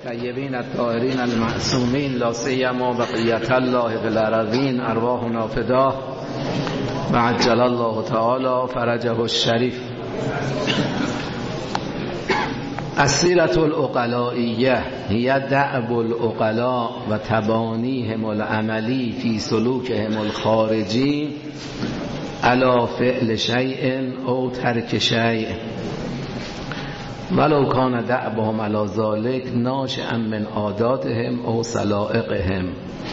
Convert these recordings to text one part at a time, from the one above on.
الطیبین الطاهرین المعصومین لا سیما بقیت الله فی الارضین ارواحنا فداه و عجل الله تعالی فرجه الشریف. السیرة العقلائیه هی دأب العقلاء و تبانیهم العملی فی سلوکهم الخارجی علی فعل شیء او ترک شیء ولو کان دأبهم علی ذلک ناشئا من عاداتهم او سلائقهم.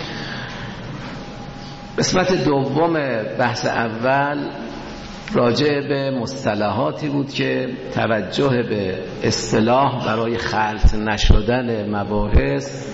قسمت دوم بحث اول راجع به مصطلحاتی بود که توجه به اصطلاح برای خلط نشدن مباحث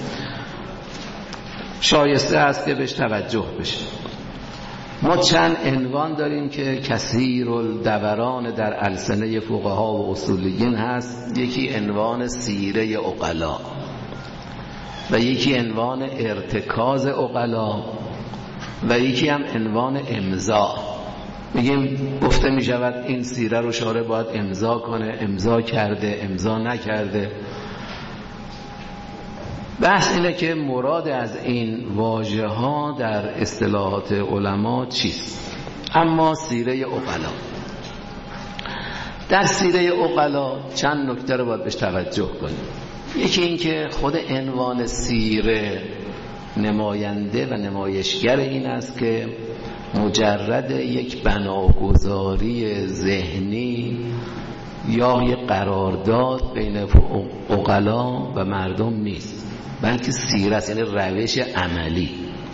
شایسته است که بهش توجه بشه. ما چند عنوان داریم که کثیر الدوران در السنه فقها و اصولیین هست. یکی عنوان سیره عقلا و یکی عنوان ارتکاز عقلا و یکی هم عنوان امضا. میگیم گفته میشود این سیره رو شارع باید امضا کنه، امضا کرده، امضا نکرده. بحث اینه که مراد از این واژه ها در اصطلاحات علما چیست. اما سیره عقلا، در سیره عقلا چند نکته رو باید بهش توجه کنیم. یکی این که خود عنوان سیره نماینده و نمایشگر این است که مجرد یک بناگذاری ذهنی یا یک قرارداد بین عقلا و مردم نیست، بلکه سیرت یعنی روش عملی،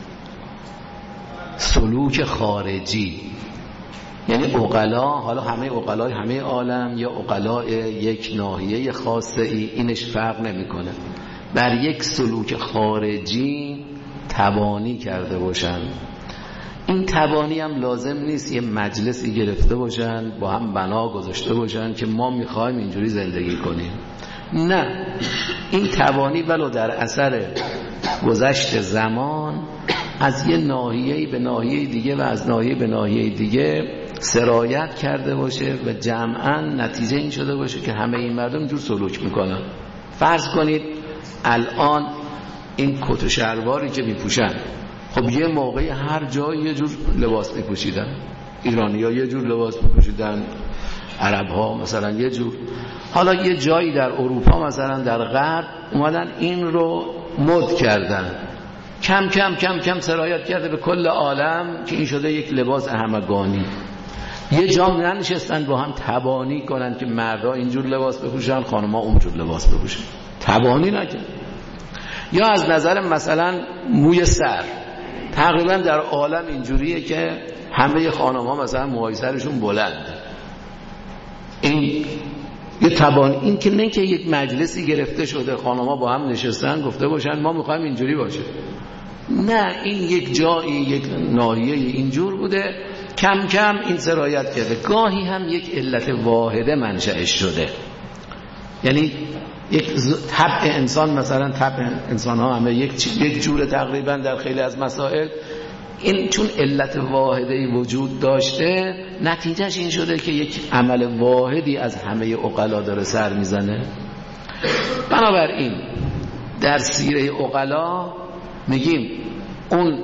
سلوک خارجی. یعنی عقلا، حالا همه عقلای همه عالم یا عقلای یک ناحیه خاصه ای، اینش فرق نمیکنه، بر یک سلوک خارجی تبانی کرده باشن. این تبانی هم لازم نیست یه مجلسی گرفته باشن با هم بنا گذاشته باشن که ما میخوایم اینجوری زندگی کنیم. نه، این تبانی ولو در اثر گذشت زمان از یه ناحیه‌ای به ناحیه دیگه و از ناحیه به ناحیه دیگه سرایت کرده باشه و جمعاً نتیجه این شده باشه که همه این مردم اینجور سلوک میکنن. فرض کنید الان این کت و شلواری که میپوشن، خب یه موقعی هر جایی یه جور لباس میپوشیدن، ایرانی‌ها یه جور لباس میپوشیدن، عرب‌ها مثلا یه جور. حالا یه جایی در اروپا مثلا در غرب اومدن این رو مد کردن، کم کم کم کم سرایت کرده به کل عالم که این شده یک لباس همگانی. یه جا ننشستن با هم تبانی کنن که مردا اینجور لباس بپوشن، خانم‌ها اونجور لباس بپوشن، تبانی نکن. یا از نظر مثلا موی سر، تقریبا در عالم اینجوریه که همه خانم‌ها مثلا موهای سرشون بلند. این یه تبانی، این که نه که یک مجلسی گرفته شده خانم‌ها با هم نشستن گفته باشن ما می‌خوایم اینجوری باشه. نه، این یک جایی یک ناحیه اینجور بوده، کم کم این سرایت کرده. گاهی هم یک علت واحده منشأش شده، یعنی یک طبع انسان، مثلا طبع انسان ها همه یک جور تقریبا در خیلی از مسائل، این چون علت واحدی وجود داشته نتیجهش این شده که یک عمل واحدی از همه عقلا داره سر میزنه. بنابراین در سیره عقلا میگیم اون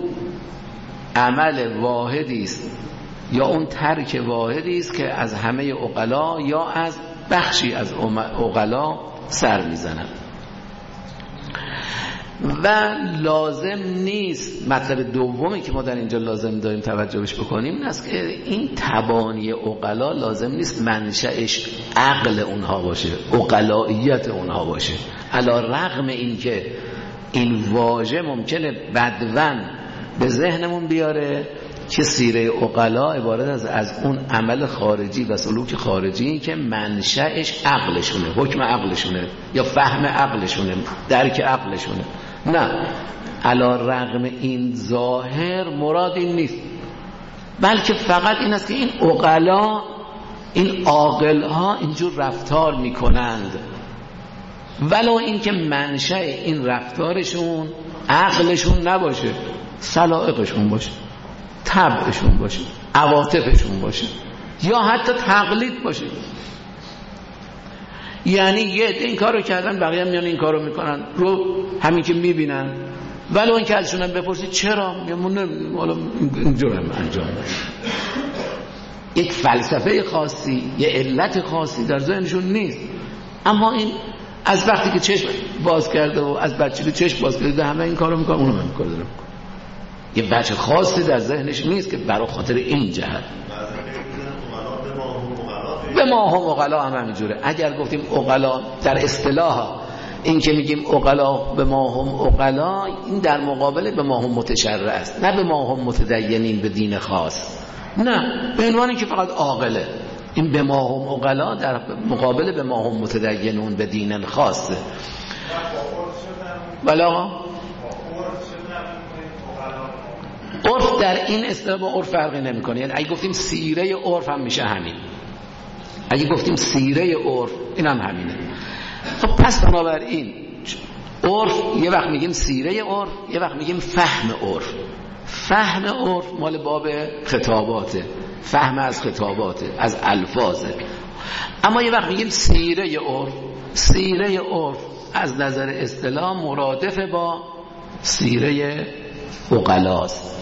عمل واحدی است یا اون ترک واحدی است که از همه عقلا یا از بخشی از عقلا سر میزنن و لازم نیست. مطلب دومی که ما در اینجا لازم داریم توجهش بکنیم این است که این تبانی عقلا لازم نیست منشأش عقل اونها باشه، عقلائیت اونها باشه، علی رغم این که این واژه ممکنه بدون به ذهنمون بیاره که سیره عقلا عبارت از اون عمل خارجی و سلوک خارجی که منشأش عقلشونه، حکم عقلشونه یا فهم عقلشونه، درک عقلشونه. نه، علی رغم این ظاهر مراد این نیست، بلکه فقط این است که این عقلا، این عاقل‌ها اینجور رفتار میکنند، ولو این که منشأ این رفتارشون عقلشون نباشه، سلائقشون باشه، طبعشون باشه، عواطفشون باشه، یا حتی تقلید باشه. یعنی این کارو کردن بقیه هم میان این کارو میکنن رو همین که میبینن، ولی اون که ازشون هم بپرسید چرا میگن حالا اینجور هم انجام بده. یک فلسفه خاصی، یه علت خاصی در ذهنشون نیست، اما این از وقتی که چشم باز کرده و از بچگی چشم باز کرده همه این کارو میکنه، اونم این کارو داره میکنه. یه بچه خاصی در ذهنش نیست که برای خاطر این جهت به ما هم عقلا هم همینجوره. اگر گفتیم عقلا در اصطلاح این که میگیم عقلا به ما هم عقلا، این در مقابل به ما هم متشرع است، نه به ما هم متدینین به دین خاص، نه به عنوانی که فقط عاقله. این به ما هم عقلا در مقابل به ما هم متدینون به دین خاصه. بلا عرف در این اصطلاح با عرف فرقی نمیکنه. یعنی اگه گفتیم سیره عرف هم میشه همین، اگه گفتیم سیره عرف این هم همینه. خب پس بنابراین عرف یه وقت میگیم سیره عرف، یه وقت میگیم فهم عرف. فهم عرف مال باب خطاباته، فهم از خطاباته، از الفاظه. اما یه وقت میگیم سیره عرف. سیره عرف از نظر اصطلاح مرادف با سیره عقلاست.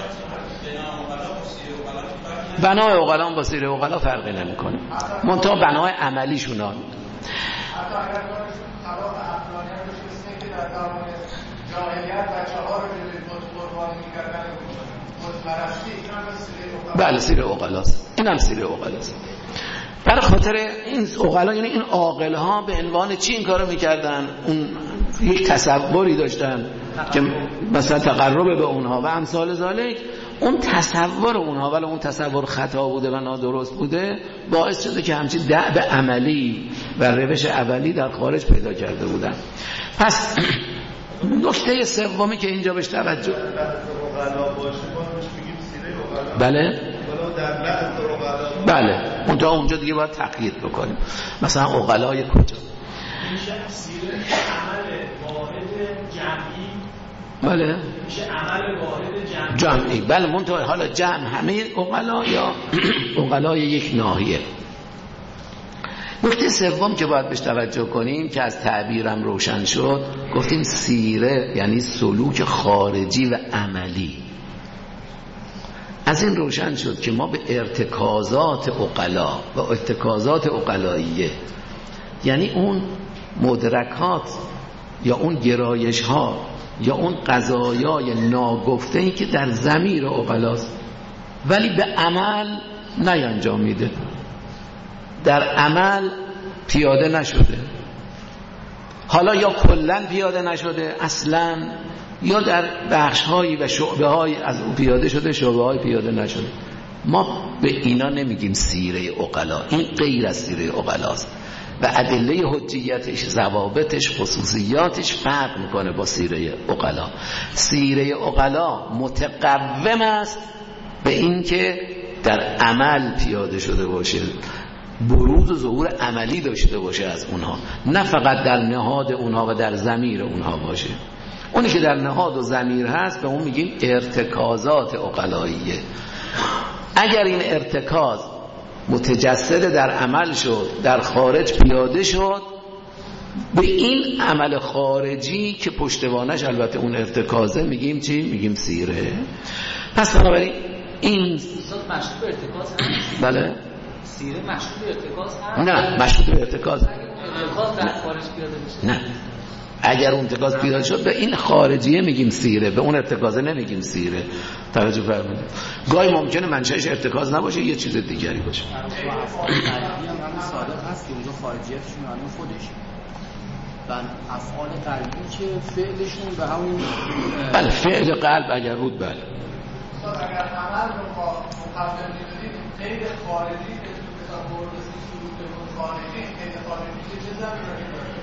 بنای عقلا با سیره عقلا فرقی نمیکنه، منتها بنای عملیشون ها. بله سیره عقلاست، این هم سیره عقلاست. برای خاطر این عقلا، یعنی این عاقل ها به عنوان چی این کارو میکردن؟ اون یک تصوری داشتن که مثلا تقرب به اونها و امثال ذالک. اون تصور اونها، ولی اون تصور خطا بوده و نادرست بوده، باعث شده که همچین دعب عملی و روش اولی در خارج پیدا کرده بودن. پس نکته سومی که اینجا بهش توجه، بله بله اونجا دیگه باید تقیید بکنیم. مثلا عقلای کجا میشه سیره عمل واحد جمعی، بله میشه عمل واحد جمعی، بله منتها حالا جمع همه عقلا یا عقلای یک ناحیه. نکته سوم که باید بهش توجه کنیم که از تعبیرم روشن شد، گفتیم سیره یعنی سلوک خارجی و عملی. از این روشن شد که ما به ارتکازات عقلا و ارتکازات عقلاییه، یعنی اون مدرکات یا اون گرایش ها یا اون قضایای ناگفته‌ای که در ضمیر عقلاست ولی به عمل نینجام میده، در عمل پیاده نشده، حالا یا کلن پیاده نشده اصلا، یا در بخش‌هایی و شعبه‌هایی از او پیاده شده، شعبه‌های پیاده نشده. ما به اینا نمیگیم سیره عقلا، این غیر از سیره عقلاست و ادله حجیتش، ضوابطش، خصوصیاتش فرق میکنه با سیره عقلا. سیره عقلا متقوم است به این که در عمل پیاده شده باشه، بروز و ظهور عملی داشته باشه از اونها، نه فقط در نهاد اونها و در ضمیر اونها باشه. اونی که در نهاد و ضمیر هست به اون میگیم ارتکازات عقلاییه. اگر این ارتکاز متجسد در عمل شد، در خارج پیاده شد، به این عمل خارجی که پشتوانش البته اون ارتکازه میگیم چی؟ میگیم سیره. پس بنابراین این مشروط به ارتکاز هست؟ بله سیره مشروط به ارتکاز هست؟ نه مشروط به ارتکاز در خارج پیاده بشه؟ نه، اگر اون ارتکاز پیدا شد به این خارجیه میگیم سیره، به اون ارتکازه نمیگیم سیره. توجه فرمودید. گاهی ممکنه منشأش ارتکاز نباشه، یه چیز دیگری باشه. صادق هست که اونجا خارجیتشون همون خودش و افعال قلبی که فعلشون به همون بله فعل قلب اگر بود بله. اگر عمل رو مقدم می‌دونید غیر خارجی که تو کتاب بردسی سلوک خارجی، غیر خارجی که چه زمینه‌ای داره؟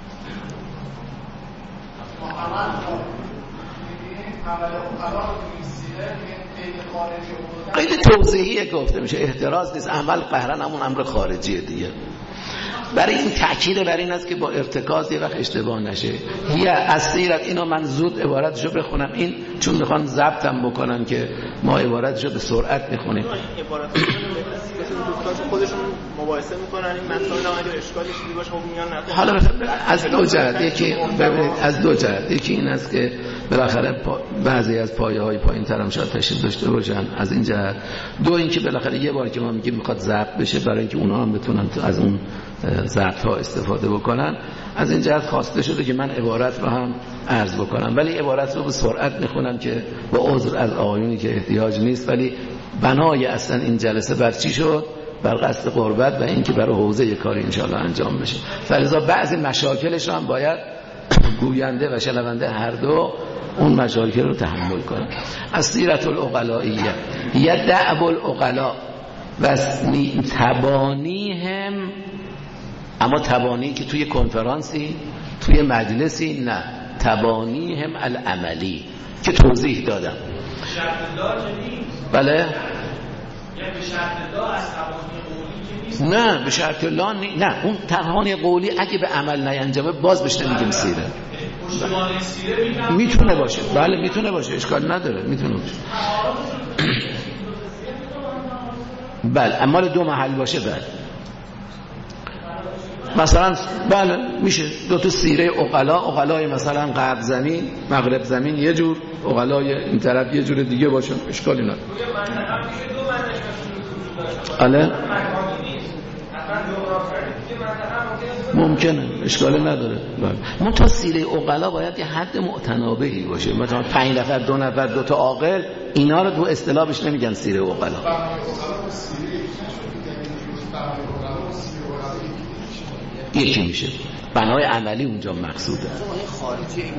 عمل رو می‌بینید عمل عقلا رو می‌سیره غیر خارجی قید توضیحیه گفته میشه، احتراز نیست، عمل قهرن همون امر خارجیه دیگه. برای این تأکید بر این است که با ارتکاز یه وقت اشتباه نشه. یه از سیرت اینو من زود عبارتشو بخونم، این چون میخوان ضبطم بکنن که ما عبارتشو به سرعت میخونیم. مثل دوستاشون خودشون مباحثه میکنن این مسائل اگه اشکالی چیزی باشه خب میان نه. حالا از دو جهت، یکی ببینید از دو جهت، یکی این است که بالاخره بعضی از پایه‌های پایین‌تر هم شاید تشریف داشته باشن از این جهت. دو اینکه بالاخره یه بار که ما میگیم میخواد ضبط بشه برای اینکه اونها هم بتونن از اون ضبط‌ها استفاده بکنن، از این جهت خواسته شده که من عبارت رو هم عرض بکنم، ولی عبارت رو به سرعت میخونم که با عذر از آقایونی که احتیاج نیست. ولی بنای اصلا این جلسه بر چی شد؟ بر قصد قربت و اینکه برای حوزه کاری انشاءالله انجام بشه. فلذا بعضی مشاکلش رو هم باید گوینده و شنونده هر دو اون مشاکل رو تحمل کنن. از سیرت العقلائیه یه دعب العقلاء و تبانی هم، اما تبانی که توی کنفرانسی توی مجلسی نه، تبانی هم العملی که توضیح دادم. شرط الله نیست. بله؟ یعنی به شرط الله از تبانی قولی که نیست. نه به شرط الله نه، اون تبانی قولی اگه به عمل نینجامه باز بهش نمیگیم سیره. پشتوانه سیره میتونه باشه، بله میتونه باشه، اشکال نداره، میتونه باشه. بله اما دو محل باشه بله. مثلا بله میشه دو تا سیره عقلای مثلا غرب زمین مغرب زمین یه جور، عقلای این طرف یه جور دیگه باشه، اشکالی نداره. بله ممکنه، اشکالی نداره. بله تا سیره عقلا باید یه حد معتنابهی باشه، مثلا 5 نفر 2 نفر 2 تا عاقل، اینا رو تو اصطلاحش نمیگن سیره عقلا. یکی میشه بنای عملی اونجا مقصوده. خارجی این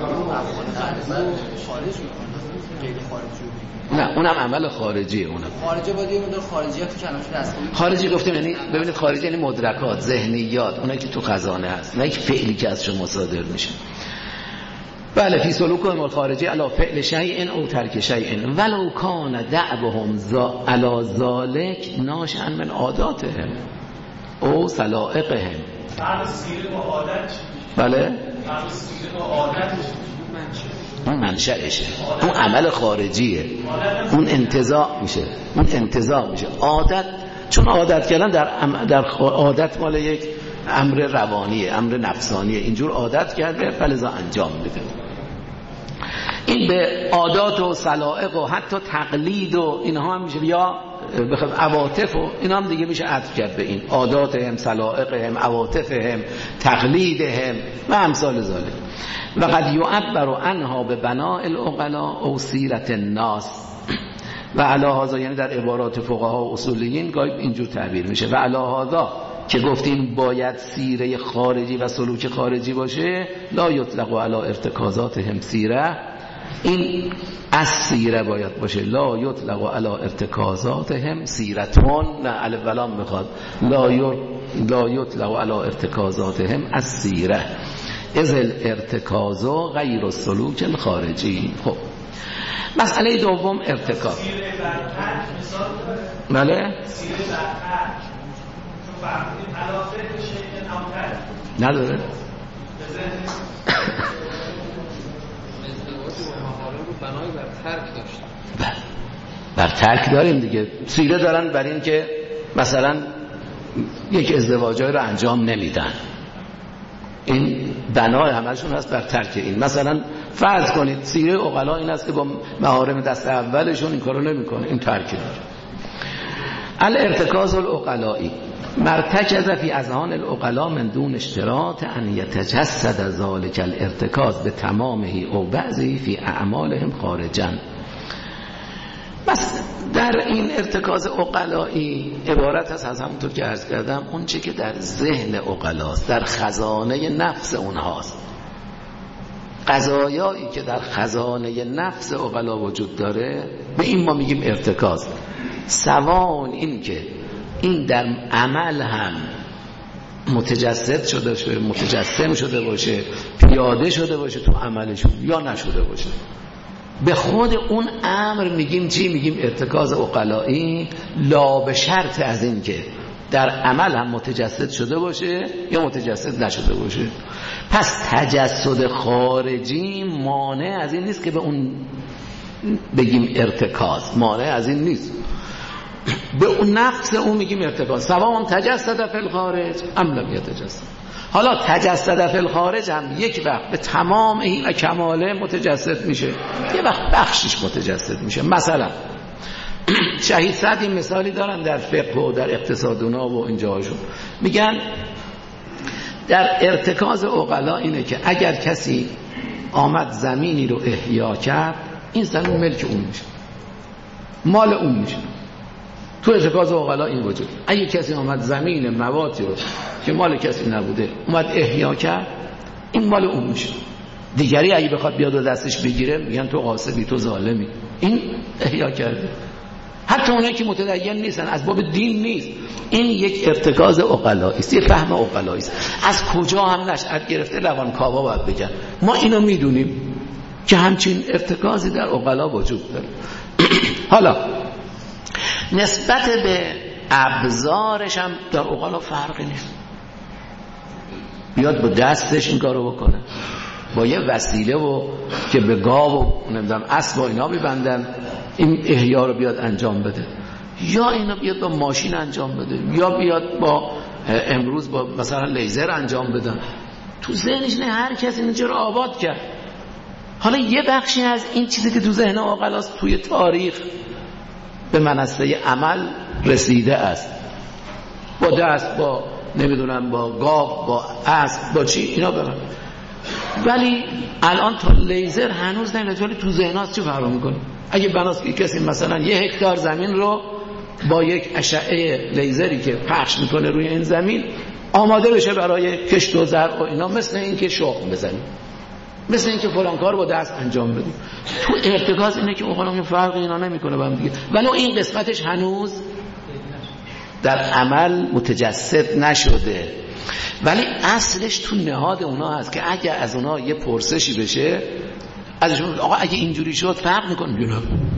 نه اونم عمل خارجیه. اونم خارجی باید یه مقدار خارجیات کلمه دستگاهی خارجی گفتم یعنی ببینید خارجی یعنی مدرکات، ذهنیات، اونایی که تو خزانه هست، نه یک فعلی که از شما صادر میشه. بله فی سلوکهم الخارجی علی فعل شیء او ترک شیء ولو کان دعبهم علی ذلک ناشئا من عاداتهم او سلائقهم. بعد سیره با عادت چی؟ بله بعد سیره با عادت اون منشأشه، اون عمل خارجیه، اون انتزاع میشه. عادت چون عادت کردن در عادت مال یک امر روانیه، امر نفسانیه، اینجور عادت کرده فلذا انجام میده. این به عادات و سلائق و حتی تقلید و اینها هم میشه، یا بخواد عواطف و اینا هم دیگه میشه عطف کرد به این عادات هم، سلائق هم، عواطف هم، تقلید هم و امثال ذالک. و قد یعبر عنها به بناء العقلاء او سیرت الناس و علی هذا، یعنی در عبارات فقها و اصولیین گاهی اینجور تعبیر میشه و علی هذا که گفتیم باید سیره خارجی و سلوک خارجی باشه، لا یطلق علی ارتکازاتهم سیره، این از سیره باید باشه، لا یطلق علی ارتکازاتهم سیرتون، نه الف و لام میخواد، لا یطلق علی ارتکازاتهم از سیره از الارتکاز غیر السلوک الخارجی. خب مسئله دوم ارتکاز. سیره برتر مثال بله سیره برتر چون فرمودیم علاقه به شیء نامتر نداره. بنای بر ترک داشت. بر ترک داریم دیگه. سیره دارن بر این که مثلا یک ازدواجای رو انجام نمیدن، این بنای همشون هست بر ترک این. مثلا فرض کنید سیره عقلا این است که با محارم دست اولشون این کارو نمیکنه، این ترک داره. الارتکاز العقلائی مرتکز فی اذهان العقلاء من دون اشتراط ان یتجسد ذلك الارتکاز به تمامه او بعضی فی اعمالهم خارجا. بس در این ارتکاز عقلائی عبارت است از همونطور که عرض کردم اون چه که در ذهن عقلاست، در خزانه نفس اونهاست، قضایایی که در خزانه نفس عقلا وجود داره، به این ما میگیم ارتکاز. سواء این که این در عمل هم متجسد شده باشه، متجسم شده باشه، پیاده شده باشه تو عملشون، یا نشده باشه، به خود اون امر میگیم چی؟ میگیم ارتکاز عقلائی، لا به شرط از این که در عمل هم متجسد شده باشه یا متجسد نشده باشه. پس تجسد خارجی مانع از این نیست که به اون بگیم ارتکاز، مانع از این نیست. به اون نفس اون میگیم ارتکاز. سواء تجسد فی الخارج ام لم یتجسد. حالا تجسد فی الخارج هم یک وقت به تمام این کماله متجسد میشه، یه وقت بخشش متجسد میشه. مثلا شهید سعدی مثالی دارن در فقه و در اقتصاد و این جاهاشون، میگن در ارتکاز عقلا اینه که اگر کسی آمد زمینی رو احیا کرد، این زمین ملک اون میشه، مال اون میشه. تو ارتکاز عقلا این وجود. اگه کسی آمد زمین مواتی رو که مال کسی نبوده اومد احیا کرد، این مال اون میشه. دیگری اگه بخواد بیاد و دستش بگیره میگن تو غاصبی، تو ظالمی. این احیا کرده. حتی اونایی که متدین نیستن، از باب دین نیست، این یک ارتکاز عقلایی است، یه فهم عقلایی است. از کجا هم نشأت گرفته روانکاوا باید بگن. ما اینو میدونیم که همچین ارتکازی در عقلا وجود داره. حالا نسبت به ابزارش هم در عقلا فرقی نیست. بیاد با دستش این کارو بکنه، با یه وسیله و که به گاو و نمیدونم اسب و اینا میبندن این احیا رو بیاد انجام بده، یا اینو بیاد با ماشین انجام بده، یا بیاد با امروز با مثلا لیزر انجام بدن. تو ذهنش نه، هر کسی اینجا رو آباد کرد. حالا یه بخشی از این چیزی که تو ذهن عقلاست توی تاریخ به منصه عمل رسیده است، با دست، با نمیدونم با گاو، با اسب، با چی اینا برن. ولی الان تا لیزر هنوز نمیاد، ولی تو ذهناست چه فرق میکنه؟ اگه بناست که کسی مثلا 1 هکتار زمین رو با یک اشعه لیزری که پخش میکنه روی این زمین آماده بشه برای کشت و زرع و اینا، مثل این که شخم بزنیم، مثل این که فلان کار با دست انجام بدیم. تو ارتکاز اینه که اون فرق اینا نمیکنه با هم دیگه، ولی این قسمتش هنوز در عمل متجسد نشده. ولی اصلش تو نهاد اونا هست که اگه از اونا یه پرسشی بشه ازشون، آقا اگه اینجوری شد فرق میکنه بیونه.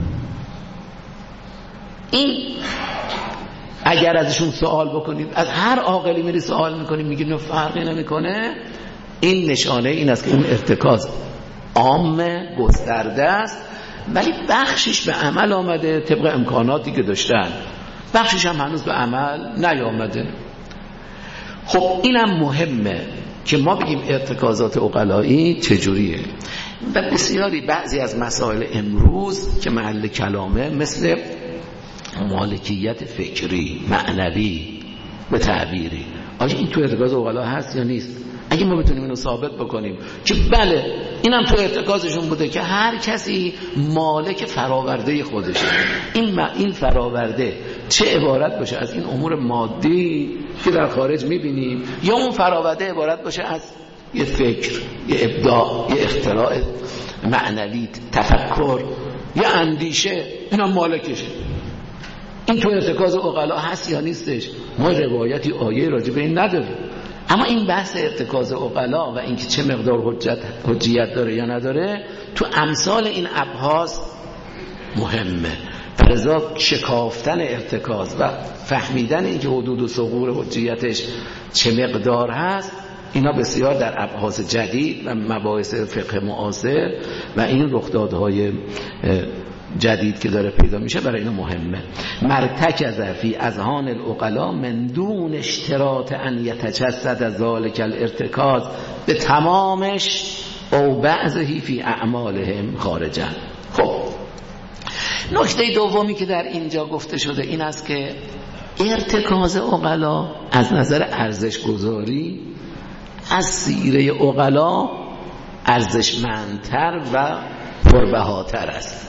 این اگر ازشون سوال بکنید، از هر عاقلی میری سوال میکنید میگید نه فرقی نمیکنه، این نشانه این است که اون ارتکاز عام گسترده است، ولی بخشش به عمل آمده طبق امکاناتی که داشتن، بخشش هم هنوز به عمل نیامده. خب اینم مهمه که ما بگیم ارتکازات عقلایی چجوریه. و بسیاری بعضی از مسائل امروز که محل کلامه، مثل مالکیت فکری معنوی به تعبیری، آیا این تو ارتکاز عقلا هست یا نیست؟ اگه ما بتونیم اینو ثابت بکنیم که بله اینم تو ارتکازشون بوده که هر کسی مالک فراورده خودشه، این فراورده چه عبارت باشه از این امور مادی که در خارج میبینیم، یا اون فراورده عبارت باشه از یه فکر، یه ابداع، یه اختراع معنوی، تفکر، یه اندیشه، اینم مالکشه. این تو ارتکاز عقلا هست یا نیستش؟ ما روایتی آیه راجع به این نداریم. اما این بحث ارتکاز عقلا و اینکه چه مقدار حجیت داره یا نداره تو امثال این ابحاث مهمه. لذا شکافتن ارتکاز و فهمیدن اینکه حدود و ثغور حجیتش چه مقدار هست، اینا بسیار در ابحاث جدید و مباحث فقه معاصر و این رخدادهای جدید که داره پیدا میشه برای اینا مهمه. مرتکز فی اذهان العقلاء من دون اشتراط ان یتجسد ذلک الارتکاز به تمامش او بعضه فی اعمالهم خارجا. خب نکته دومی که در اینجا گفته شده این است که ارتکاز عقلا از نظر ارزش گذاری از سیره عقلا ارزشمندتر و پربهاتر است،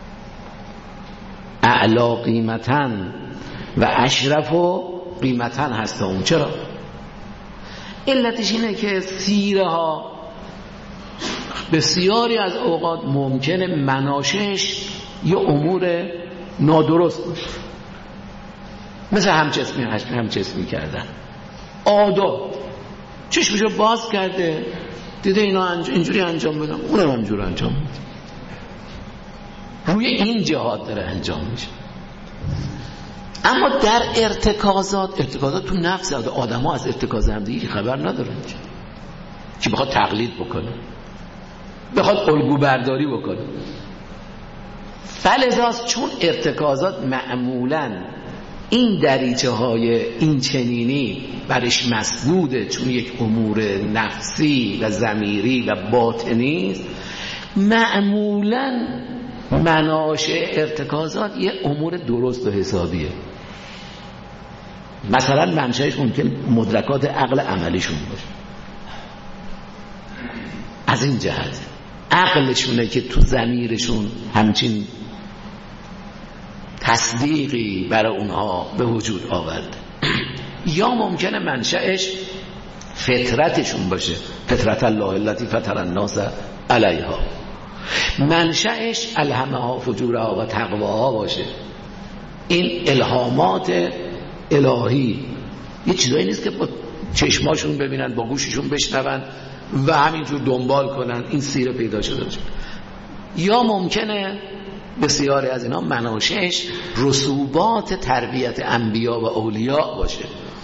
اعلا قیمتن و اشرف و قیمتن هست اون. چرا؟ علتش اینه که سیره ها بسیاری از اوقات ممکنه مناشش یه امور نادرست باشه، مثل همچسمی کردن، آداب، چشمشو باز کرده دیده اینا اینجوری انجام بدم، اونم همجور انجام میده، روی این جهات داره انجام میشه. اما در ارتکازات تو نفس آدم ها از ارتکاز هم دیگه خبر ندارن که بخواد تقلید بکنه، بخواد الگو برداری بکنه. فلذاست چون ارتکازات معمولاً این دریچه های این چنینی برش مسدوده، چون یک امور نفسی و ضمیری و باطنی است. معمولاً مناشأ ارتکازات یه امور درست و حسابیه. مثلا منشأش ممکن مدرکات عقل عملیشون باشه. از این جهت عقلشونه که تو ضمیرشون همچین تصدیقی برای اونها به وجود آورد. یا ممکنه منشأش فطرتشون باشه، فطرت الله التي فطر الناس علیها. منشأش الهمها فجورها و تقواها باشه. این الهامات الهی یه چیزایی نیست که با چشماشون ببینن، با گوششون بشنون و همینجور دنبال کنن این سیره پیدا شده باشه. یا ممکنه بسیاری از اینا مناشأش رسوبات تربیت انبیا و اولیاء باشه،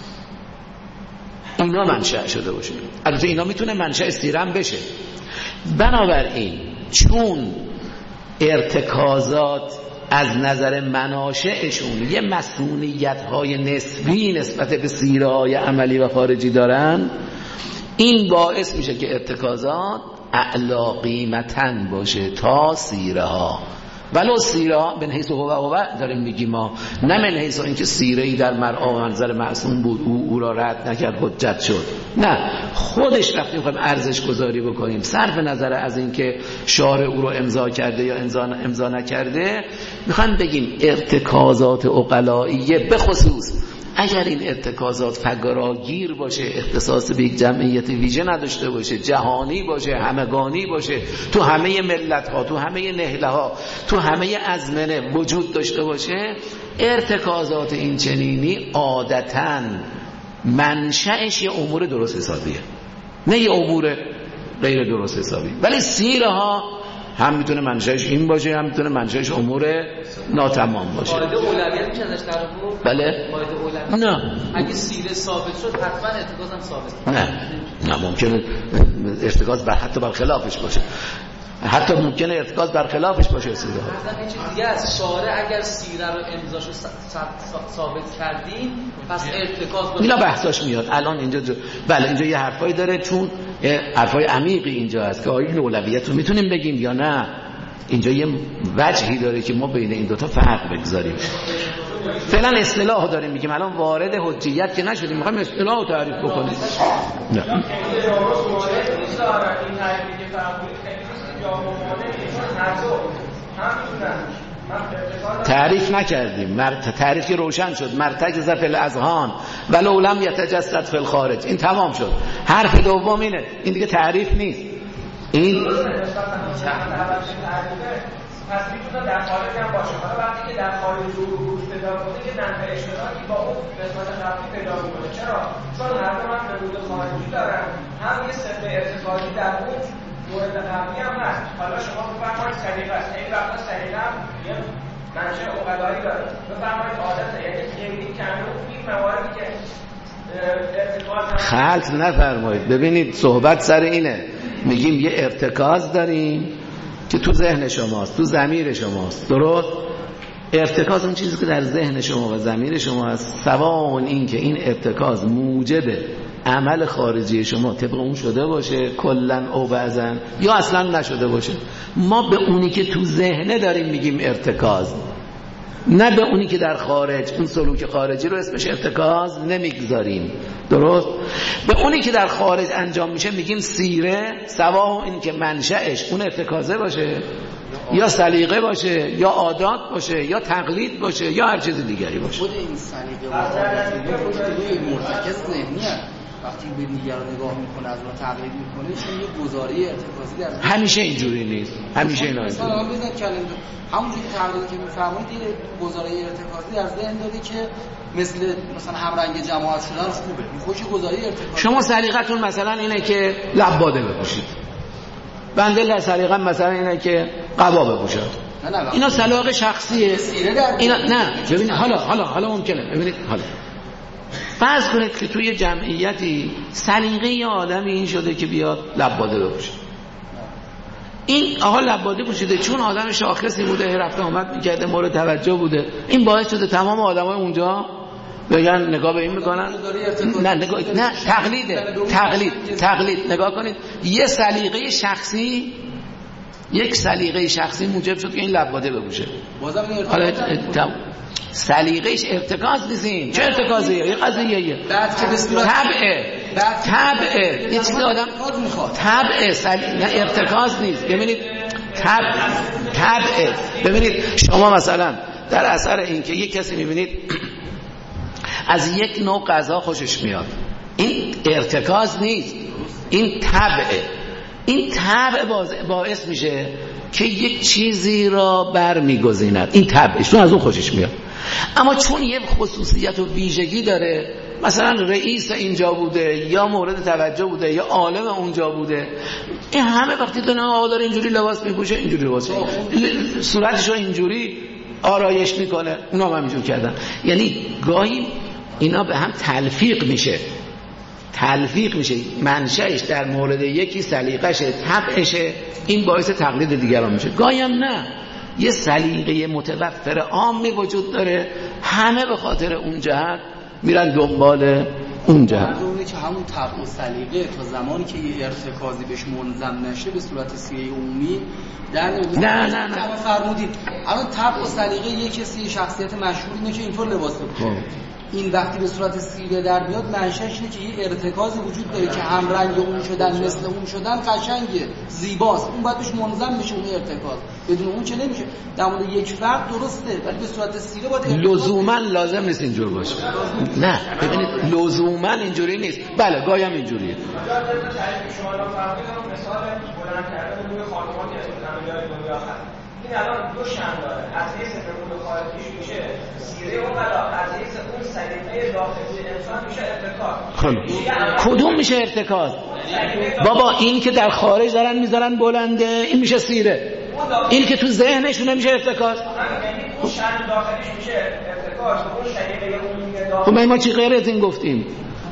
اینا منشأ شده باشه. البته اینا میتونه منشأ سیره هم بشه. بنابراین چون ارتکازات از نظر مناشأشون یه مسئولیت‌های نسبی نسبت به سیره‌های عملی و خارجی دارن، این باعث میشه که ارتکازات اعلا قیمتن باشه تا سیره ها. ولو سیره ها به حیث هو داریم میگیم ما، نه من حیث اینکه سیره‌ای در مرعا و منظر معصوم بود او را رد نکرد حجت شد، نه، خودش وقتی میخوایم ارزش گذاری بکنیم صرف نظر از اینکه شارع او رو امضا کرده یا امضا نکرده، میخوایم بگیم ارتکازات عقلائیه به خصوص اگر این ارتکازات فگاراگیر باشه، اختصاص به یک جمعیت ویژه نداشته باشه، جهانی باشه، همگانی باشه، تو همه ملت ها، تو همه نهله ها، تو همه ازمنه وجود داشته باشه، ارتکازات این چنینی عادتاً منشأش یه امور درست حسابیه، نه یه امور غیر درست حسابی. ولی سیره ها هم میتونه منشأش این باشه، هم میتونه منشأش امور ناتمام باشه. قاعده اولویت میشه ازش در آورد؟ بله. قاعده اولویت. نه. اگه سیره ثابت شد حتما ارتکاز هم ثابت. نه ممکنه ارتکاز حتی بر خلافش باشه. حتی ممکنه ارتکاز بر خلافش باشه سیره. مثلا این چیز دیگه از شارع اگر سیره رو امضاشو ثابت کردیم پس ارتکاز باشه. اینا بحثاش میاد. الان اینجا بله اینجا یه حرفایی داره، چون حرفای عمیقی اینجا هست که آیا این اولویت رو میتونیم بگیم یا نه. اینجا یه وجهی داره که ما بین این دوتا فرق بگذاریم. فعلا اصطلاح داریم میگیم، الان وارد حجیت که نشدیم، میخوایم اصطلاح رو تعریف بکنیم. نه تعریف نکردیم، تعریفی روشن شد. مرتکز فی الاذهان ولو لم یتجسد فی الخارج، این تمام شد. حرف دوم اینه، این دیگه تعریف نیست. این پس میتونه در خارج هم باشه. حالا وقتی که در خارج ظهور پیدا کنه که نفع اشتراکی با اون قسمت قبلی پیدا میکنه. چرا؟ چون هر دو هم نمود خارجی دارن، هم یه صفت ارتکازی در اون مورد قبلی هم هست. حالا شما بفرمایید سلیقه است، این وقتا سلیقه هم یه منشأ عقلایی داره. بفرمایید عادته، یعنی خیلی کمی این مواردی که خلط نفرمایید. ببینید صحبت سر اینه، میگیم یه ارتکاز داریم که تو ذهن شماست، تو ضمیر شماست، درست؟ ارتکاز اون چیزی که در ذهن شما و ضمیر شما است، سواء این که این ارتکاز موجب عمل خارجی شما طبق اون شده باشه کلن او بعضن یا اصلا نشده باشه. ما به اونی که تو ذهنه داریم میگیم ارتکاز، نه به اونی که در خارج، اون سلوک خارجی رو اسمش ارتکاز نمیگذاریم، درست؟ به اونی که در خارج انجام میشه میگیم سیره، سواء این که منشأش اون ارتکازه باشه یا سلیقه باشه یا عادات باشه یا تقلید باشه یا هر چیز دیگری باشه. خود این سلیقه و عادات مرتکز ذهنیه، وقتی به دیگر نگاه میکنه از اون تقلید میکنه، چون یه گزاره ارتکازی در همیشه اینجوری نیست، همیشه اینا مثلا هم بزن کلمه همونجوری تقلیدی که میفرمایید یه گزاره ارتکازی در ذهن داره که مثلا همرنگ جماعت شدن خوبه، این خوش گزاره ارتکازی. شما سلیقتون مثلا اینه که لباده بپوشید، بنده سلیقه‌م مثلا اینه که قبا بپوشم، اینا سلیقه شخصیه. اینا نه ببینید، حالا ممکنه ببینید، حالا فرض کنید که توی جمعیتی سلیقه یه آدمی این شده که بیاد لباده بپوشه. این آقا لباده پوشیده چون آدم شاخصی بوده، رفته آمد میکرده، مورد توجه بوده، این باعث شده تمام آدمای اونجا بگن نگاه به این میکنن، نه نگاه، نه تقلید نگاه کنید. یه سلیقه شخصی، یک سلیقه شخصی موجب شد که این لباده بپوشه. حالا سلیقه‌اش ارتکاز نیستین. چه ارتکازیه؟ یه قضیه‌ایه. بعد که به صورت طبعه یه چیزی آدم طبعه، نه ارتکاز نیست. ببینید طبعه. ببینید شما مثلا در اثر این که یک کسی میبینید از یک نوع غذا خوشش میاد، این ارتکاز نیست، این طبعه. این طبع باعث میشه که یک چیزی را برمیگزیند، این طبعش، چون از اون خوشش میاد. اما چون یه خصوصیت و ویژگی داره، مثلا رئیس اینجا بوده یا مورد توجه بوده یا عالم اونجا بوده، این همه وقتی داره اینجوری لباس میپوشه، اینجوری لباس صورتش رو اینجوری آرایش میکنه، اونا هم اینجور کردن. یعنی گاهی اینا به هم تلفیق میشه، منشأش در مورد یکی سلیقشه، طبعشه، این باعث تقلید دیگران میشه. گاهی هم نه، یه سلیقه متوفر عامی وجود داره، همه به خاطر اون جهت میرن دنبال اون جهت. اونه که همون طبع و سلیقه تا زمانی که یه ارتکازی بهش منظم نشه به صورت سیره عمومی در نمیاد. نه فرمودید اما طبع و سلیقه یه کسی شخصیت مشهور اینه که اینطور لباس بپوشه. این وقتی به صورت سیره در میاد منشأش اینه که یه ارتکازی وجود داره که هم رنگ اون شدن، مثل اون شدن، قشنگه، زیباست، اون باید بهش منظم بشه. اون ارتکاز بدون اون چه نمیشه. در مورد یک فرد درسته، ولی به صورت سیره باید لزوما لازم نیست اینجور باشه. نه ببینید لزوما اینجوری نیست. بله گاهی هم اینجوریه. شما فرمودید مثال بلند کردن روی خانوما که اسم دنیا هست. این الان دو شأن داره. از حیث فقود خارجیش میشه سیره اون، ولی از حیث اون سلیقه داخلی انسان میشه ارتکاز. کدوم میشه ارتکاز؟ بابا این که در خارج دارن میذارن بلنده، این میشه سیره. این که تو ذهنشونه میشه ارتکاز. اون شأن داخلیش میشه ارتکاز، اون سلیقه عمومی داخلی. خب ما چی غیر از این گفتیم؟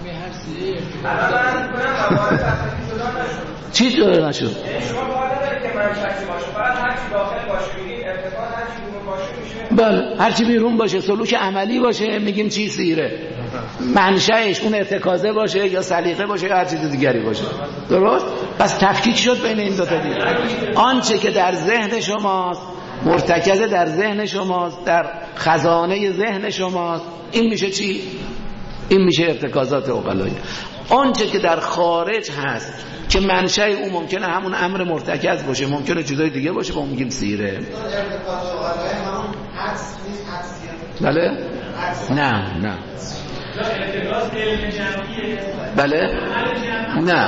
چی جدا نشد؟ شما باید دارید که منشأی باشه، فقط هر چی داخل باشه میگید ارتکاز، هر چی بیرون باشه میشه. بله هر چی بیرون باشه، سلوک عملی باشه میگیم چی سیره. منشأش اون ارتکازه باشه یا سلیقه باشه یا هر چیز دیگری باشه. درست؟ پس تفکیک شد بین این دو تا دیگه. آنچه که در ذهن شماست، مرتکز در ذهن شماست، در خزانه ذهن شماست، این میشه چی؟ این میشه ارتکازات عقلایی. آنچه که در خارج هست که منشأ اون ممکنه همون امر مرتکز باشه، ممکنه چیزای دیگه باشه، با اون میگیم سیره. بله؟ نه بله؟ نه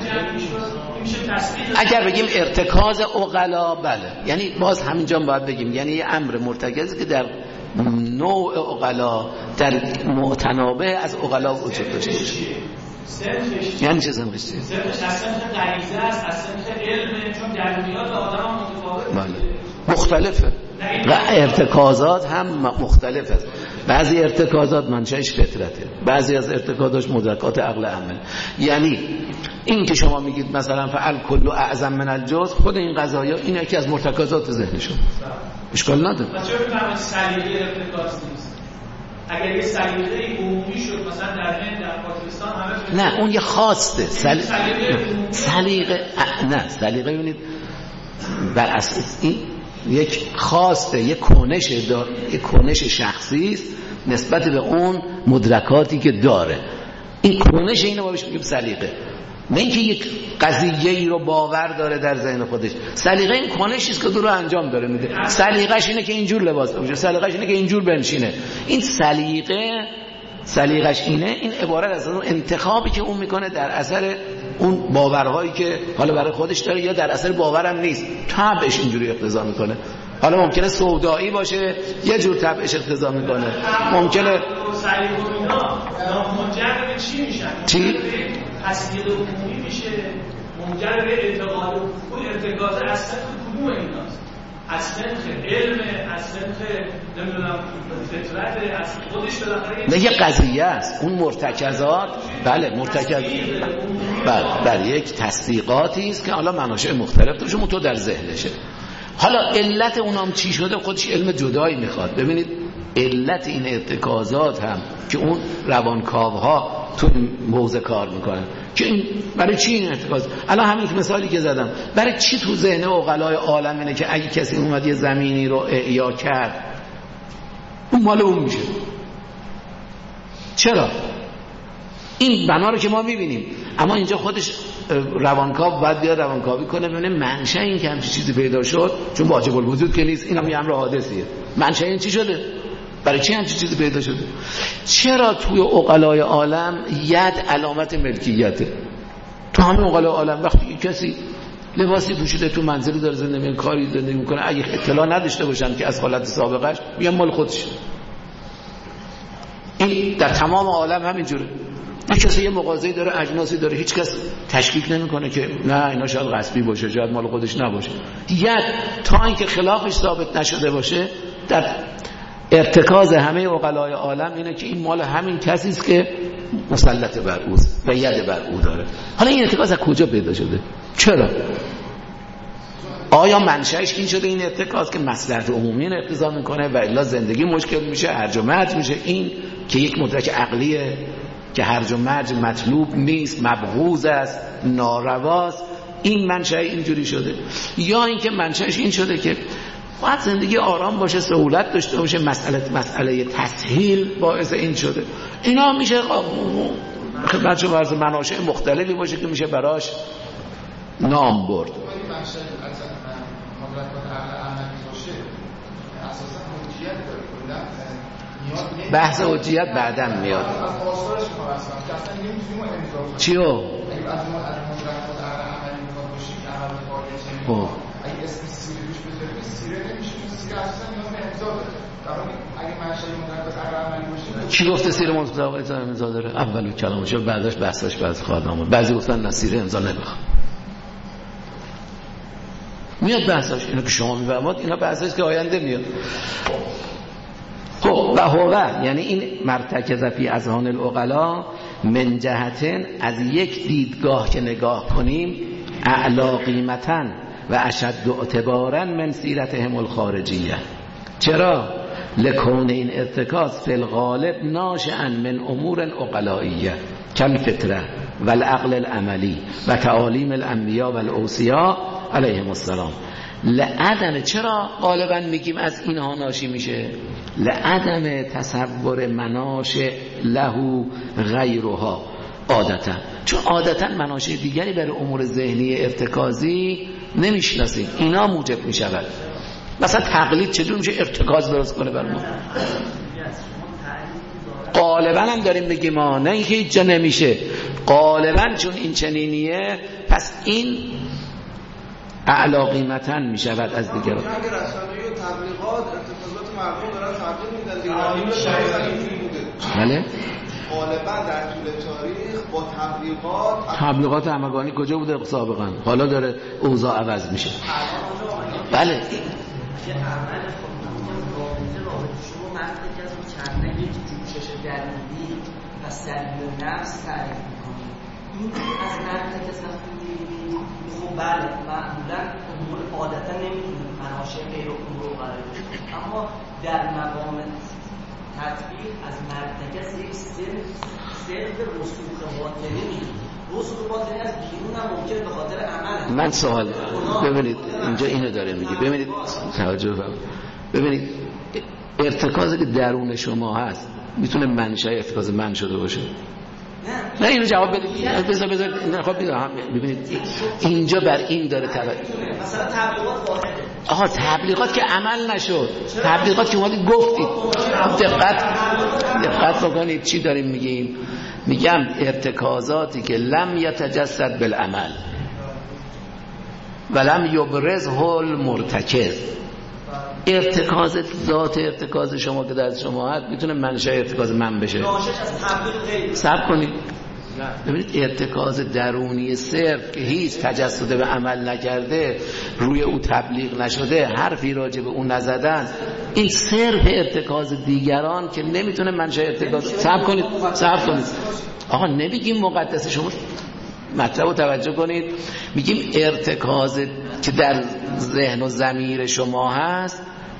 اگر بگیم ارتکاز عقلا، بله، یعنی باز همینجا باید بگیم یعنی یه امر مرتکزی که در نوع عقلا، در متنابه از عقلا وجود داشته باشه. یعنی چه سنخش چیه؟ سنخش از سنخ غریزه است، از سنخ علمه، چون درونیات آدم هم متفاوت مختلفه و ارتکازات هم مختلف است. بعضی ارتکازات منشأش فطرته، بعضی از ارتکازات مدرکات عقل عمل. یعنی این که شما میگید مثلا فعل کل اعظم من الجزء، خود این قضایا این یکی از مرتکزات ذهنشون، اشکال نداره. چرا میفهمید سلیقه ارتکاز نیست؟ اگر یه سلیقه عمومی شد مثلا در هند، در پاکستان همه، نه اون یه خواسته. سلیقه ببینید بر اساس این یک خواسته، یک کنش شخصی است نسبت به اون مدرکاتی که داره. این کنش اینو ما بهش میگیم سلیقه، نه اینکه یک قضیه‌ای رو باور داره در ذهن خودش. سلیقه این کنشی است که دو رو انجام داره میده. سلیقه‌اش اینه که اینجور لباس بپوشه، سلیقه‌اش اینه که اینجور بنشینه. این سلیقه‌اش اینه، این عبارت از اون انتخابی که اون میکنه در اثر اون باورهایی که حالا برای خودش داره یا در اثر باورم نیست، طبعش اینجوری اقتضا میکنه. حالا ممکنه سودایی باشه یه جور طبعش اقتضا میکنه، ممکنه سلیقه اینا منجر به چی میشن؟ چی؟ تصدیق عمومی میشه، منجر به اعتقاد. اون ارتکاز اصلا کدوم ایناست؟ از سنخ علم، از سنخ نمیدونم فطرت، از خودش بالاخره نه یه قضیه است. اون مرتکزات، بله مرتکز، بله یک تصدیقاتی است که حالا مناشئ مختلف توشون تو در ذهنشه. حالا علت اونام چی شده خودش علم جدایی میخواد. ببینید علت این ارتکازات هم که اون روانکاوها تو این موضوع کار میکنن که این برای چی این ارتکاز. الان همین مثالی که زدم، برای چی تو ذهن عقلای عالم اینه که اگه کسی اومد یه زمینی رو احیا کرد اون مال اون میشه؟ چرا؟ این بنا رو که ما میبینیم، اما اینجا خودش روانکاو باید بیاد روانکاوی کنه ببینه منشأ این که همچین چیزی پیدا شد، چون واجب الوجود که نیست، اینم یه امر حادثیه. منشأ این چی شده؟ برای چی همچین چیزی پیدا شده؟ چرا توی عقلای عالم ید علامت ملکیته؟ تو همه عقلای عالم وقتی کسی لباسی پوشیده تو منزلی داره زندگی میکنه، کاری زندگی میکنه، اگه اطلاع نداشته باشن که از حالت سابقش میگن مال خودش. این در تمام عالم همینجوره. کسی یه مغازه‌ای داره، اجناسی داره، هیچ کس تشکیک نمیکنه که نه اینا شاید غصبی باشه، شاید مال خودش نباشه. ید تا اینکه خلافش ثابت نشده باشه در ارتکاز همه عقلای عالم اینه که این مال همین کسی است که مسلط بر اوست و ید بر او داره. حالا این ارتکاز از کجا پیدا شده؟ چرا؟ آیا منشأش این شده این ارتکاز که مصلحت عمومی رو اقتضا میکنه و الا زندگی مشکل میشه، هرج و مرج میشه؟ این که یک مدرک عقلیه که هرج و مرج مطلوب نیست، مبغوض است، نارواست، این منشأ اینجوری شده؟ یا اینکه منشأش این شده که باید زندگی آرام باشه، سهولت داشته باشه، مسئله تسهیل باعث این شده؟ اینا میشه خدمت شما از مناشأ مختلفی باشه که میشه براش نام برد. بحث حجیت بعداً میاد. چیو؟ کی گفته سیر مطلق امضا داره؟ اولو کلامش بعدش بحثش بعضی خواهد آمد. بعضی گفتن نه سیر امضا نمیخواد. میاد بحثش، اینا که شما میفهمید اینا بحثش که آینده میاد. خب و هو یعنی این مرتکز فی اذهان العقلا من جهتن، از یک دیدگاه که نگاه کنیم، اعلا قیمتاً و اشد اعتباراً من سیرتهم الخارجیه. چرا؟ لکون این ارتکاز فی الغالب ناشئا من امور عقلائیه کالفطره و العقل العملی و تعالیم الانبیاء و الاوصیاء علیهم السلام. لعدم، چرا غالبا میگیم از اینها ناشی میشه؟ لعدم تصور مناشئ له غیرها عادتا، چون عادتا مناشئ دیگری برای امور ذهنی ارتکازی نمیشناسیم، اینا موجب میشود. مثلا تقلید چجور میشه ارتکاز درست کنه بر ما؟ غالبا هم داریم بگیم ما، نه اینکه هیچ جا نمیشه، غالبا چون این چنینیه پس این اعلا قیمتاً میشود از دیگران. اگر رسانه‌ای و تبلیغات ارتکازات مردم دارن تبلیغ میدن، بله غالبا در طول تاریخ با تبلیغات همگانی کجا بوده سابقا؟ حالا داره اوضاع عوض میشه. بله یه عمل رابطه شما مرتکز از چند یک جوشش درونی و سلبی نفس تعریف میکنید. این از مرتکز خب بله معمولا امور عادتا نمیتونید مناشئ غیر امور رو قرار بدید، اما در مقام تطبیق از مرتکز یک صرف رسوخ باطنی میگید. رسوخ باطنی از بیرون هم ممکن به خاطر عمل. من سوال ببینید اینجا اینو داره میگه، ببینید توجه ببینید ارتکازی که درون شما هست میتونه منشأ ارتکاز من شده باشه؟ نه اینو جواب بدید. بذار ببینید اینجا بر این داره مثلا تبلیغات واحده. آها تبلیغات که عمل نشد، تبلیغات که اومدید گفتید. دقت بکنید چی داریم میگیم. میگم ارتکازاتی که لم یتجسد بالعمل و لم یبرزه المرتکز، ارتکاز ذات ارتکاز شما که در شما هست میتونه منشأ ارتکاز من بشه. صبر کنید ببینید ارتکاز درونی صرف که هیچ تجسد به عمل نکرده، روی او تبلیغ نشده، حرفی راجع به اون نزدن، این صرف ارتکاز دیگران که نمیتونه منشأ ارتکاز. صبر کنید آقا نمیگیم مقدس، شما مطلب رو توجه کنید. میگیم ارتکاز که در ذهن و ضمیر شما هست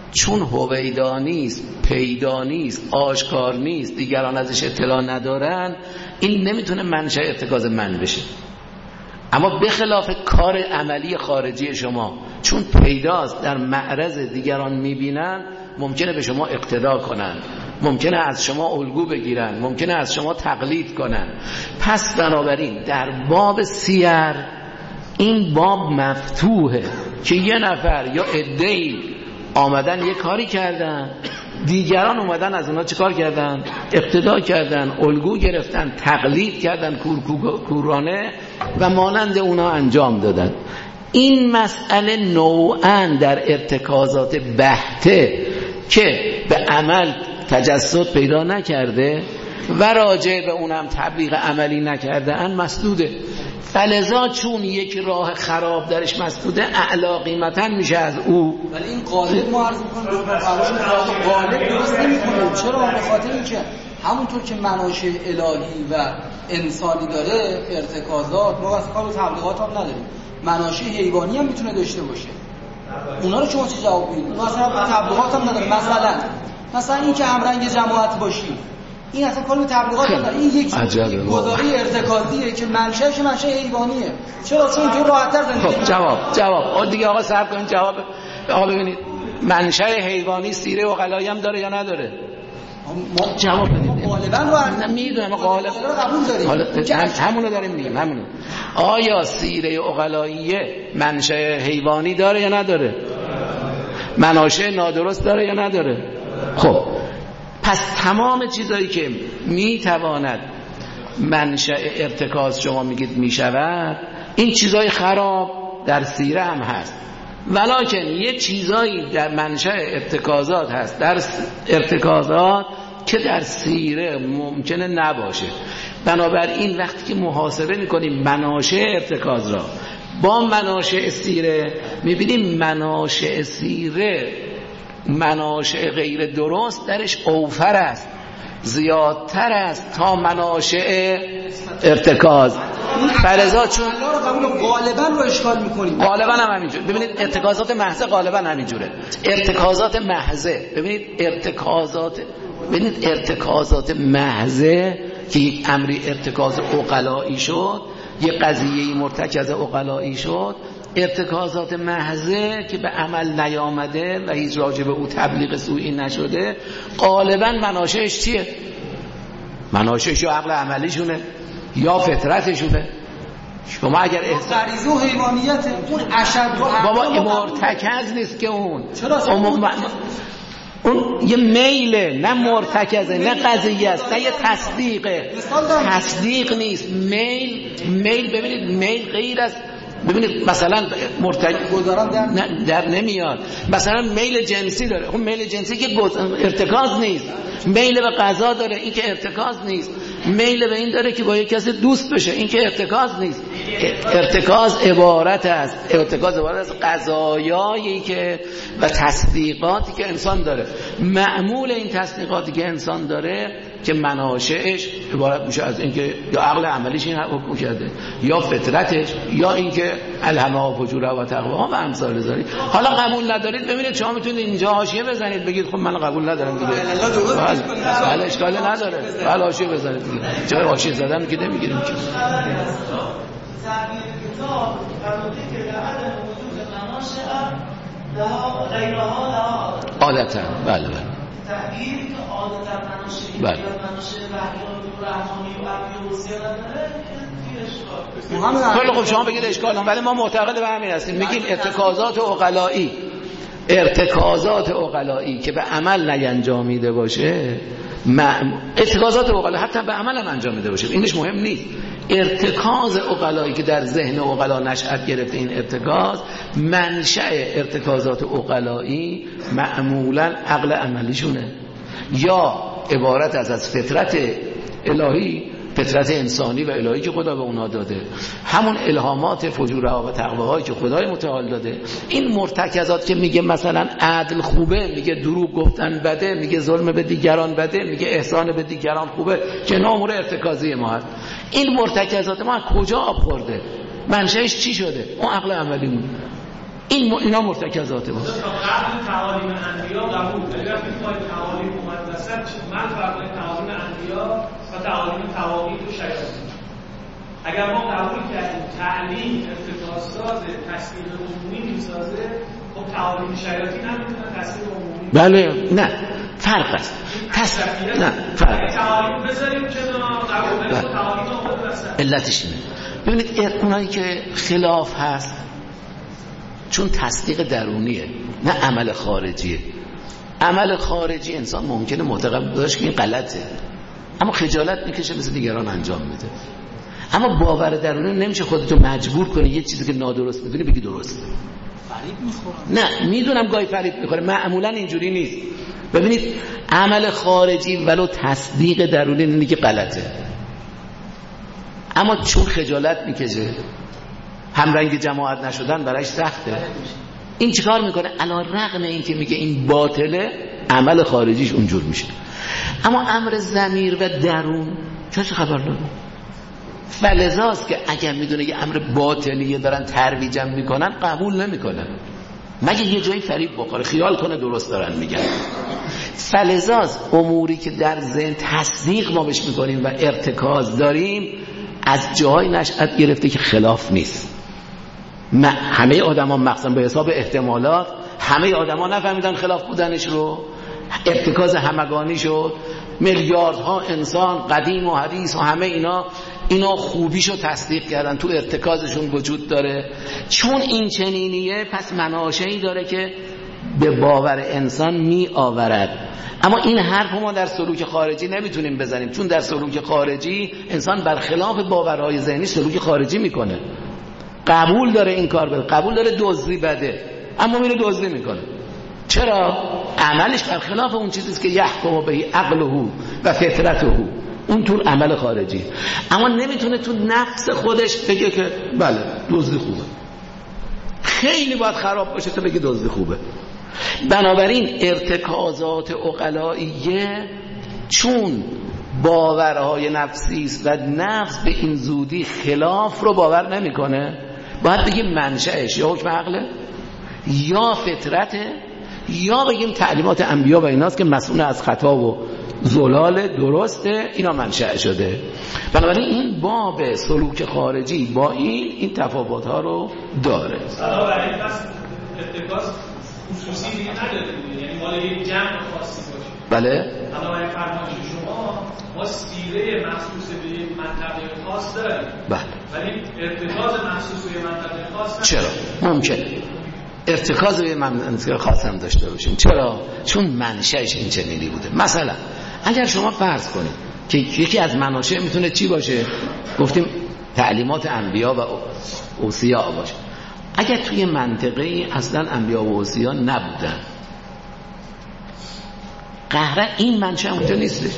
چون هویدا نیست، پیدا نیست، آشکار نیست، دیگران ازش اطلاع ندارن، این نمیتونه منشأ ارتکاز من بشه. اما به خلاف کار عملی خارجی شما، چون پیداست، در معرض دیگران میبینن، ممکنه به شما اقتدا کنن، ممکنه از شما الگو بگیرن، ممکنه از شما تقلید کنن. پس بنابراین در باب سیر این باب مفتوحه که یه نفر یا عده‌ای آمدن یه کاری کردن، دیگران اومدن از اونا چه کار کردن؟ اقتدا کردن، الگو گرفتن، تقلید کردن کورانه و مانند اونا انجام دادن. این مسئله نوعاً در ارتکازات بحته که به عمل تجسد پیدا نکرده و راجع به اونم تبلیغ عملی نکرده ان مسدوده. فلذا چون یک راه خراب درش مسدوده، اعلا قیمتا میشه از او. ولی این قالب ما عرض میکنم قالب درست نمیکنه. چرا؟ به خاطر اینکه همونطور که مناشع الهی و انسانی داره ارتکازات، ما واسه کار تبلیغات هم نداریم، مناشع حیوانی هم میتونه داشته باشه. اونا رو شما چه جواب میدید؟ مثلا تبلیغات هم نداره. مثلا این که همرنگ جماعت باشی، این اصلا کار به تبلیغات نداره. این یک گزاره ارتکازیه که منشأش منشأ حیوانیه. چرا؟ چون تو راحت‌تر زندگی. خب جواب دیگه آقا صبر کنید. جواب آقا ببینید، منشأ حیوانی سیره عقلایی هم داره یا نداره؟ ما جواب بدید. غالبا رو میدونم غالب قبول داریم. همونو داریم میگیم. همونو. آیا سیره عقلایی منشأ حیوانی داره یا نداره؟ مناشأ نادرست داره یا نداره؟ خب پس تمام چیزایی که میتواند منشأ ارتکاز شما میگید میشود، این چیزای خراب در سیره هم هست، ولکن یه چیزایی در منشأ ارتکازات هست، در ارتکازات که در سیره ممکنه نباشه. بنابراین وقتی که محاسبه میکنیم مناشأ ارتکاز را با مناشأ سیره، میبینیم مناشأ سیره مناشأ غیر درست درش اوفر است، زیادتر است تا مناشأ ارتکاز. فلذا چون غالبا رو اشکال میکنیم، غالبا هم همینجور. ببینید ارتکازات محضه غالبا همینجوره. ارتکازات محضه، ببینید ارتکازات محضه که یک امری ارتکاز عقلایی شد، یک قضیه مرتکز عقلایی شد، ارتکازات محضه که به عمل نیامده و هیچ راجع به او تبلیغ سوئی نشده، غالبا مناشأش چیه؟ مناشأش یا عقل عملیشونه یا فطرتشونه. شما اگر غریزه و حیوانیته، اون اشد بابا مرتکز نیست که اون یه میله، نه مرتکزه، نه قضیه است، نه یه تصدیقه. تصدیق نیست، میل. ببینید میل غیر از، ببینید مثلا در نمیاد. مثلا میل جنسی داره، خب میل جنسی که ارتکاز نیست. میل به غذا داره، این که ارتکاز نیست. میل به این داره که با یک کسی دوست بشه، این که ارتکاز نیست. ارتکاز عبارت است از قضایایی که و تصدیقاتی که انسان داره. معمول این تصدیقاتی که انسان داره که مناشأش عبارت میشه از اینکه یا عقل عملیش این حکم کرده، یا فطرتش، یا اینکه الهمها فجورها و تقواها و امثال ذالک. حالا قبول ندارید، ببینید شما میتونید اینجا حاشیه بزنید بگید خب من قبول ندارم دیگه، بله اشکال نداره، بله حاشیه بزنید دیگه. جای حاشیه زدن که نمیگیریم که عادتا. بله تغییری که عادتا مناشأ بله رحمانی و عبی و سیادت داره، خیلی خب شما بگید اشکال هم، ولی ما معتقد به همین هستیم. میگیم ارتکازات عقلایی که به عمل نینجامیده باشه، ارتکازات عقلایی حتی به عمل هم انجامیده باشه، اینش مهم نیست. ارتکاز عقلایی که در ذهن عقلا نشأت گرفته، این ارتکاز منشأ ارتکازات عقلایی معمولا عقل عملیشونه، یا عبارت از فطرت الهی، فطرت انسانی و الهی که خدا به اونا داده، همون الهامات فجورها و تقواهایی که خدای متعال داده. این مرتکزات که میگه مثلا عدل خوبه، میگه دروغ گفتن بده، میگه ظلم به دیگران بده، میگه احسان به دیگران خوبه، که امور ارتکازی ما هست. این مرتکزات ما کجا آب خورده؟ منشأش چی شده؟ اون عقل عملی مون. اینا مرتکزات ما. قبل تعالیم انبیا قبول، ولی وقتی که تعالیم اومد وسط، من فرق بین تعالیم انبیا و تعالیم تواقیت و شیاطین. اگر ما قبول کردیم تعلیم ارتکازساز تصویر عمومی میسازه، خب تعالیم شیاطین هم میتونه تصویر عمومی. بله، نه فرق است. نه فرق. تعالیم بذاریم کنار، قبول کنیم تعالیم اومد وسط. علتش اینه. ببینید اونایی که خلاف هست چون تصدیق درونیه، نه عمل خارجیه. عمل خارجی انسان ممکنه معتقد باشه که این غلطه، اما خجالت میکشه مثل دیگران انجام میده. اما باور درونی نمیشه خودتو مجبور کنی یه چیزی که نادرست میدونی بگی درسته. فریب میخورم. نه میدونم گاهی فریب میخوره، معمولا اینجوری نیست. ببینید عمل خارجی ولو تصدیق درونی اینه که غلطه، اما چون خجالت میکشه، همرنگ جماعت نشدن برایش سخته، این چیکار میکنه؟ علی رغم این که میگه این باطله، عمل خارجیش اونجور میشه. اما امر ضمیر و درون کسی خبر نداره. فلذاست که اگر میدونه یه امر باطلیه دارن ترویجم میکنن، قبول نمیکنن مگه یه جایی فریب بخوره، خیال کنه درست دارن میگن. فلذاست اموری که در ذهن تصدیق ما بهش میکنیم و ارتکاز داریم، از جای نشأت گرفته که خلاف نیست. همه آدما مخصوصا به حساب احتمالات، همه آدما نفهمیدن خلاف بودنش رو، ارتکاز همگانی شد. میلیاردها انسان قدیم و حدیث و همه اینا خوبیشو تصدیق کردن، تو ارتکازشون وجود داره. چون این چنینیه، پس مناشئی داره که به باور انسان می آورد. اما این حرف ما در سلوک خارجی نمیتونیم بزنیم، چون در سلوک خارجی انسان برخلاف باورهای ذهنی سلوک خارجی میکنه. قبول داره این کار بده، قبول داره دزدی بده، اما میره دزدی میکنه. چرا؟ عملش برخلاف اون چیزیست که یحکم به عقله و فطرته، اون طول عمل خارجی. اما نمیتونه تو نفس خودش بگه که بله دزدی خوبه. خیلی باید خراب باشه تا بگه دزدی خوبه. بنابراین ارتکازات عقلائیه چون باورهای نفسی است و نفس به این زودی خلاف رو باور نمیکنه، باید بگیم منشأش یا حکم عقله یا فطرته یا بگیم تعلیمات انبیا و ایناست که مسئول از خطا و زلال درسته، اینا منشأ شده. بنابراین این باب سلوک خارجی با این تفاوت ها رو داره. بنابراین پس ارتکاز خصوصی دیگه نداره، یعنی مال یک جمع خاصی باشه. بله. بنابراین فرمایش شما ما سیره مخصوص به یک منطقه خاص داریم. بله. ولی ارتکاز مخصوص به یک منطقه خاص چرا؟ ممکنه ارتکاز به منطقه خاص هم داشته باشیم. چرا؟ چون منشأش این چنینی بوده. مثلا اگر شما فرض کنید که یکی از مناشأ میتونه چی باشه؟ گفتیم تعلیمات انبیا و اوصیا باشه. اگر توی منطقه اصلا انبیا و اوصیا نبودن، قهرن این منشأ اونجا نیستش.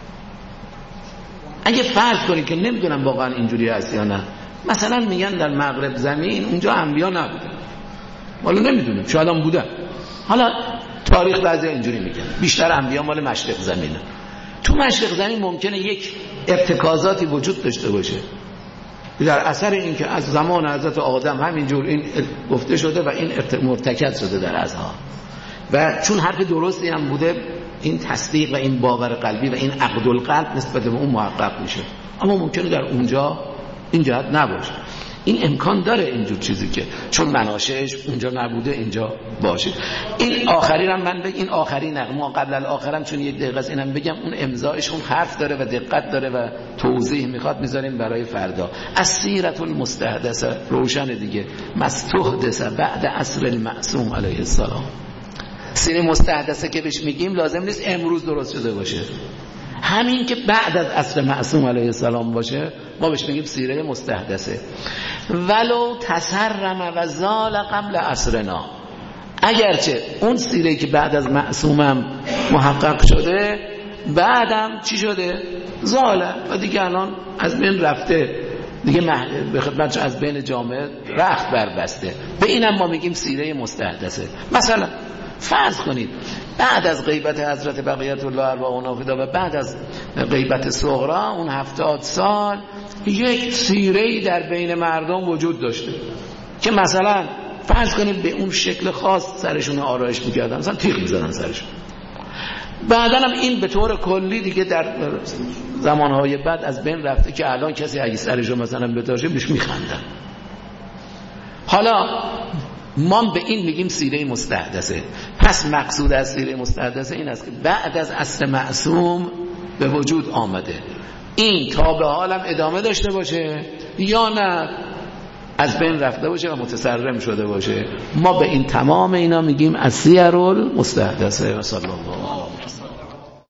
اگه فرض کنید که نمیدونم واقعا اینجوری هست یا نه، مثلا میگن در مغرب زمین اونجا انبیا نبودن، حالا نمیدونیم شاید هم بودن، حالا تاریخ بعضی اینجوری میگن بیشتر انبیا مال مشرق زمینه. تو مشرق زمین ممکنه یک ارتکازاتی وجود داشته باشه در اثر این که از زمان حضرت آدم همینجور این گفته شده و این مرتکز شده در اذهان، و چون حرف درستی هم بوده، این تصدیق و این باور قلبی و این عقد القلب نسبت به اون محقق میشه. اما ممکنه در اونجا این جهت نباشه. این امکان داره اینجور چیزی که چون مناشأش اونجا نبوده اینجا باشه. این آخرین هم من بگم، این آخرین نقمه قبل الاخرم، چون یک دقیقه اینم بگم، اون امضایش اون حرف داره و دقت داره و توضیح میخواد، میذاریم برای فردا. السیرة المستحدثه روشن دیگه، مستحدثه بعد عصر المعصوم علیه السلام. سیره مستحدثه که بهش میگیم لازم نیست امروز درست شده باشه، همین که بعد از عصر معصوم علیه السلام باشه ما بهش میگیم سیره مستحدثه. ولو تسرم و زال قبل عصرنا، اگرچه اون سیره که بعد از معصومم محقق شده بعدم چی شده؟ زاله و دیگه الان از بین رفته، دیگه به خدمتش از بین جامعه رخت بربسته. به اینم ما میگیم سیره مستحدثه. مثلا فرض کنید بعد از غیبت حضرت بقیت الله ارواحنا فدا و بعد از غیبت صغرا اون 70 سال یک سیره‌ای در بین مردم وجود داشته که مثلا فرض کنیم به اون شکل خاص سرشون آرایش میکردن، مثلا تیغ میزدن سرشون. بعدا هم این به طور کلی دیگه در زمانهای بعد از بین رفته که الان کسی اگه سرشو مثلا بتاشه بهش میخندن. حالا ما به این میگیم سیره مستحدثه. پس مقصود از سیره مستحدثه این است که بعد از اصل معصوم به وجود آمده، این تا به حالم ادامه داشته باشه یا نه از بین رفته باشه و متسرم شده باشه. ما به این تمام اینا میگیم از سیر المستحدثه. و صلی الله